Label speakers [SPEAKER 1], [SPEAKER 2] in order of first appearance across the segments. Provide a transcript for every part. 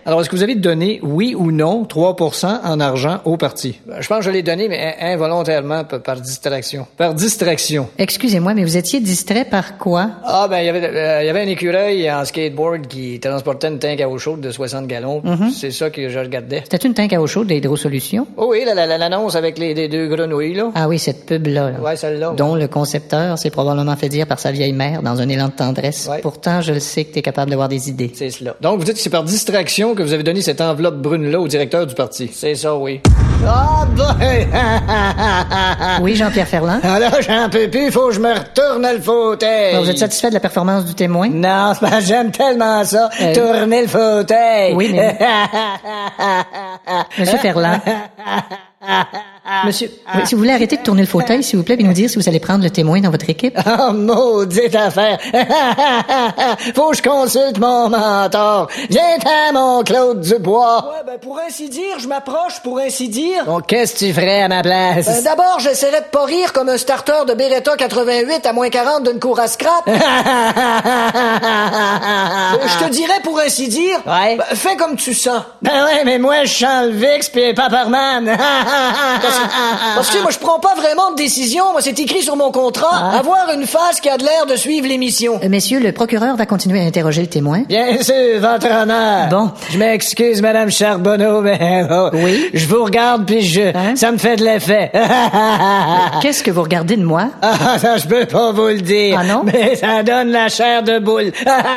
[SPEAKER 1] Alors, est-ce que vous avez donné, oui ou non, 3% en argent au parti? Je pense que je l'ai donné, mais involontairement, par distraction. Par distraction.
[SPEAKER 2] Excusez-moi, mais vous étiez distrait par quoi?
[SPEAKER 1] Ah, ben, il y avait un écureuil en skateboard qui transportait une tank à eau chaude de 60 gallons. C'est ça que je regardais.
[SPEAKER 2] C'était une tank à eau chaude d'Hydro-Solutions?
[SPEAKER 1] Oh oui, l'annonce avec les deux grenouilles, là.
[SPEAKER 2] Ah oui, cette pub-là. Là.
[SPEAKER 1] Ouais, celle-là.
[SPEAKER 2] Dont le concepteur s'est probablement fait dire par sa vieille mère dans un élan de tendresse.
[SPEAKER 1] Ouais.
[SPEAKER 2] Pourtant, je le sais que t'es capable d'avoir des idées.
[SPEAKER 1] C'est cela. Donc, vous dites que c'est par distraction que vous avez donné cette enveloppe brune-là au directeur du parti. C'est ça, oui. Ah, ben!
[SPEAKER 2] Oui, Jean-Pierre Ferland?
[SPEAKER 1] Ah là, j'en peux plus, faut que je me retourne le fauteuil.
[SPEAKER 2] Bon, vous êtes satisfait de la performance du témoin?
[SPEAKER 1] Non, c'est pas, j'aime tellement ça, tourner le fauteuil.
[SPEAKER 2] Oui, mais... Monsieur Ferland. Monsieur, oui, si vous voulez arrêter de tourner le fauteuil, s'il vous plaît, puis nous dire si vous allez prendre le témoin dans votre équipe.
[SPEAKER 1] Oh, maudite affaire. Faut que je consulte mon mentor. Viens-t'en, mon Claude Dubois. Ouais, ben, pour ainsi dire, je m'approche, pour ainsi dire. Bon, qu'est-ce que tu ferais à ma place? Ben, d'abord, j'essaierais de pas rire comme un starter de Beretta 88 à moins 40 d'une cour à scrap. Je te dirais, pour ainsi dire. Ouais. Ben, fais comme tu sens. Ben ouais, mais moi, je sens le VIX pis Paparman. Parce que moi, je prends pas vraiment de décision. Moi, c'est écrit sur mon contrat. Avoir une face qui a de l'air de suivre l'émission.
[SPEAKER 2] Messieurs, le procureur va continuer à interroger le témoin.
[SPEAKER 1] Bien sûr, votre honneur.
[SPEAKER 2] Bon.
[SPEAKER 1] Je m'excuse, Madame Charbonneau, mais
[SPEAKER 2] oui?
[SPEAKER 1] Je vous regarde puis ça me fait de l'effet.
[SPEAKER 2] Qu'est-ce que vous regardez de moi?
[SPEAKER 1] Ah, ça, je peux pas vous le dire.
[SPEAKER 2] Ah non?
[SPEAKER 1] Mais ça donne la chair de boule.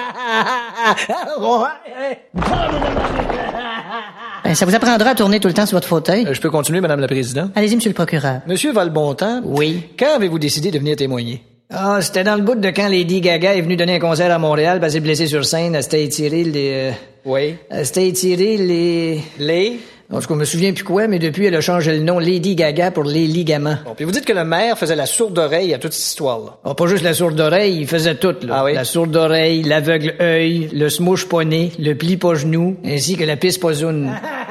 [SPEAKER 2] Ben, ça vous apprendra à tourner tout le temps sur votre fauteuil.
[SPEAKER 1] Je peux continuer, Madame la Présidente?
[SPEAKER 2] Allez-y, Monsieur le procureur.
[SPEAKER 1] Monsieur Valbontemps? Oui. Quand avez-vous décidé de venir témoigner? Ah, c'était dans le bout de quand Lady Gaga est venue donner un concert à Montréal, parce qu'elle est blessée sur scène, elle s'était étiré les... Oui. Elle s'était étiré les... Les? En tout cas, je me souviens plus quoi, mais depuis, elle a changé le nom Lady Gaga pour les ligaments. Bon, puis vous dites que le maire faisait la sourde oreille à toute cette histoire-là. Ah, pas juste la sourde oreille, il faisait tout, là. Ah oui? La sourde oreille, l'aveugle œil, le smouche poney, le pli pas genou, ainsi que la pisse pas zoune.